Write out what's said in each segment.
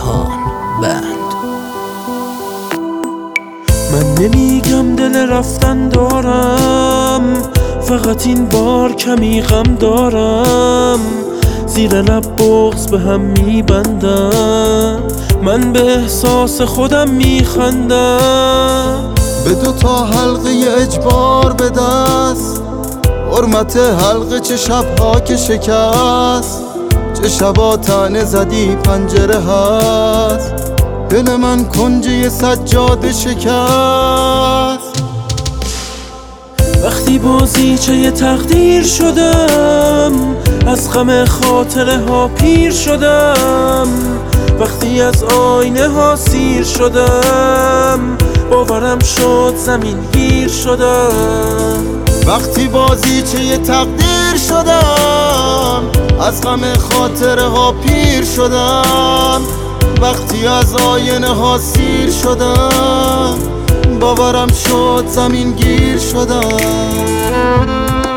کیهان بند. من نمیگم دل رفتن دارم، فقط این بار کمی غم دارم. زیر لب بغض به هم میبندم، من به احساس خودم میخندم. به 2 تا حلقه اجبار به دست، حرمت حلقه چه شبها که شکست، چه شبا طعنه زدی پنجره هست، دل من کنجه سجاده شکست. وقتی بازیچه تقدیر شدم، از غم خاطره ها پیر شدم. وقتی از آینه ها سیر شدم، باورم شد زمین گیر شدم. وقتی بازیچه تقدیر شدم، از غم خاطره ها پیر شدم. وقتی از آینه ها سیر شدم، باورم شد زمین گیر شدم.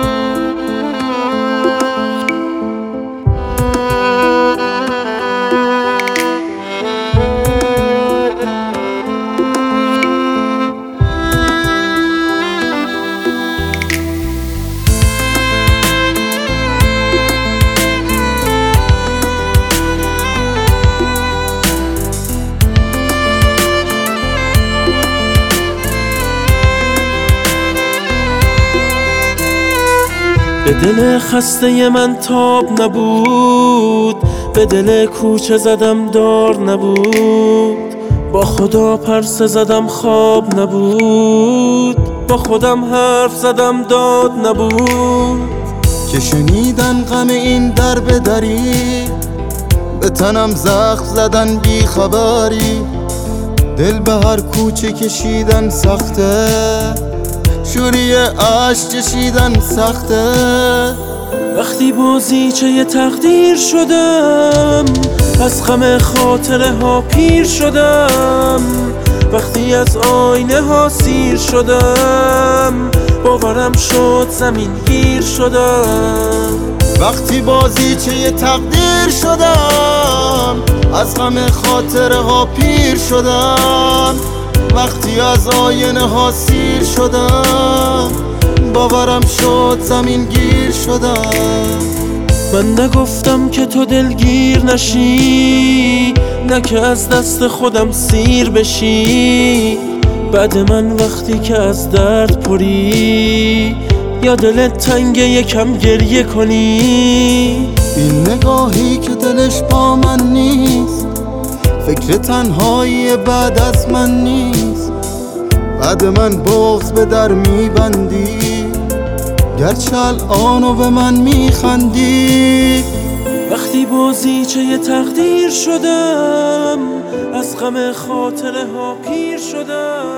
به دل خسته من تاب نبود، به دل کوچه زدم دار نبود. با خدا پرسه زدم خواب نبود، با خودم حرف زدم داد نبود. که شنیدن غم این در به دری، به تنم زخم زدن بی خبری. دل به هر کوچه کشیدن سخته، شوری عشق چشیدن سخته. وقتی بازیچه تقدیر شدم، از غم خاطره ها پیر شدم. وقتی از آینه ها سیر شدم، باورم شد زمین گیر شدم. وقتی بازیچه تقدیر شدم، از غم خاطره ها پیر شدم. وقتی از آینه ها سیر شدم، باورم شد زمین گیر شدم. من نگفتم که تو دلگیر نشی، نه که از دست خودم سیر بشی. بعد من وقتی که از درد پری، یا دلت تنگه یکم گریه کنی. این نگاهی که دلش با من نیست، فکر تنهایی بعد از من نیست. بعد من بغض به در میبندی، گرچه الانو به من میخندی. وقتی بازیچه تقدیر شدم، از غم خاطره ها پیر شدم.